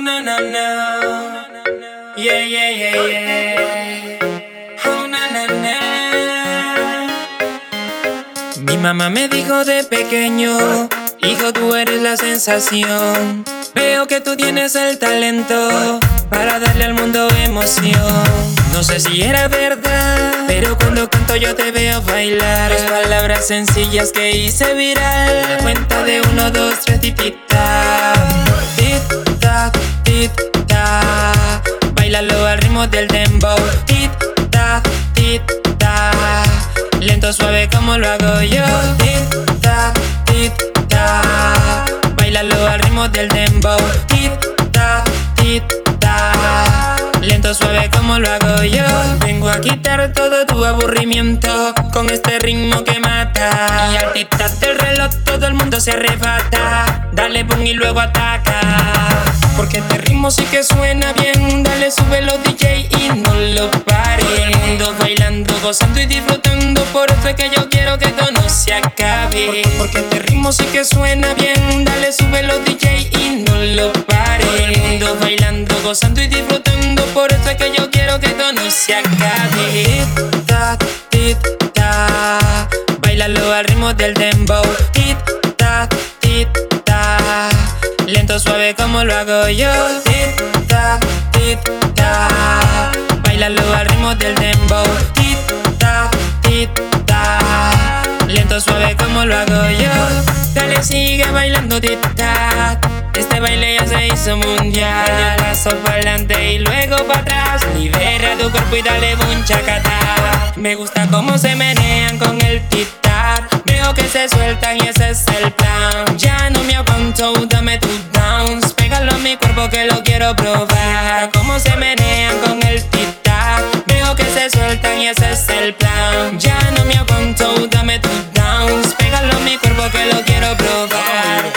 no, no, no. Yeah, yeah, yeah, yeah. Oh, no, no, no. Mi mamá me dijo de pequeño: hijo, tú eres la sensación. Veo que tú tienes el talento para darle al mundo emoción. No sé si era verdad, pero cuando canto yo te veo bailar. Las palabras sencillas que hice viral. La cuenta de 1, 2, 3, tic-tac. Tic-tac, tic-tac. Báilalo al ritmo del dembow. Tic-tac, tic-tac. Lento, suave como lo hago yo. Tic-tac, tic-tac. Báilalo al ritmo del dembow. Tic-tac, tic-tac. Lento, suave como lo hago yo. Vengo a quitar todo tu aburrimiento con este ritmo que mata. Y al tic-tac del reloj todo el mundo se arrebata. Dale boom y luego ataca, porque este ritmo sí que suena bien. Dale, súbelo DJ y no lo pares. Todo el mundo bailando, gozando y disfrutando. Por eso es que yo quiero que esto no se acabe. Porque este ritmo sí que suena bien. Dale, súbelo DJ y no lo pares. Todo el mundo bailando, gozando y disfrutando. Por eso es que yo quiero que esto no se acabe. Tic-tac, tic-tac. Báilalo al ritmo del dembow. Tic-tac, tic-tac. Lento, suave como lo hago yo. Tic-tac, tic-tac. Báilalo al ritmo del dembow. Tic-tac, tic-tac. Lento, suave como lo hago yo. Dale, sigue bailando tic-tac. Este baile ya se hizo mundial. De paso para adelante y luego para atrás. Libera tu cuerpo y dale boom chacata. Me gusta cómo se menean con el tic-tac. Veo que se sueltan y ese es el plan. Ya no me aguanto, dame tu downs. Pégalo a mi cuerpo que lo quiero probar. Cómo se menean con el tic-tac. Veo que se sueltan y ese es el plan. Ya no me aguanto, dame tu downs. Pégalo a mi cuerpo que lo quiero probar.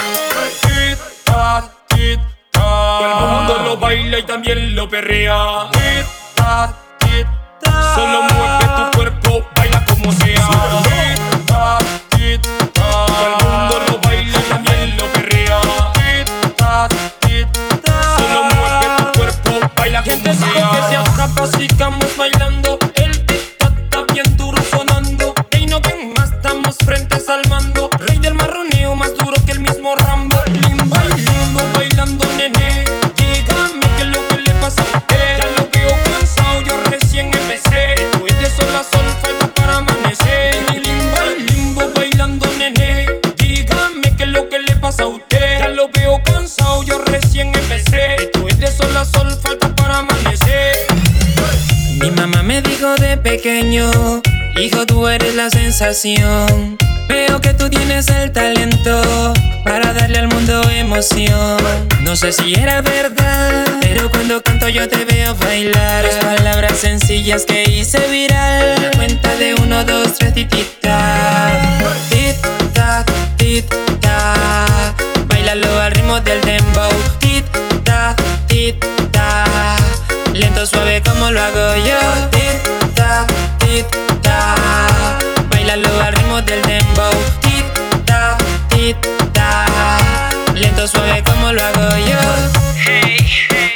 Todo el mundo lo baila y también lo perrea. Tic-tac, tic-tac. Solo mueve tu cuerpo, baila como sea. Tic-tac, tic-tac. Todo el mundo lo baila y también lo perrea. Tic-tac, tic-tac. Solo mueve tu cuerpo, baila como sea. Gente, que se atrapa, sigamos bailando. El tic-tac está bien duro sonando. Ey, no ven más, estamos frentes al mando. Rey del marroneo, más duro que el mismo Rambo. Limbo, bailando, nene. Dígame qué es lo que le pasa a usted. Ya lo veo cansado, yo recién empecé. Esto es de sol a sol, falta para amanecer. Limbo, bailando, nene. Dígame qué es lo que le pasa a usted. Ya lo veo cansado, yo recién empecé. Esto es de sol a sol, falta para amanecer. Mi mamá me dijo de pequeño: hijo, tú eres la sensación. Veo que tú tienes el talento para darle al mundo emoción. No sé si era verdad, pero cuando canto yo te veo bailar. Las palabras sencillas que hice viral. La cuenta de 1, 2, 3, tic-tac. Tic-tac, tic-tac. Báilalo al ritmo del dembow. Tic-tac, tic-tac. Lento, suave como lo hago yo. Tic-tac, tic-tac. Báilalo al ritmo del dembow. Tic-tac, tic-tac. Lento, suave como lo hago yo. Hey, hey.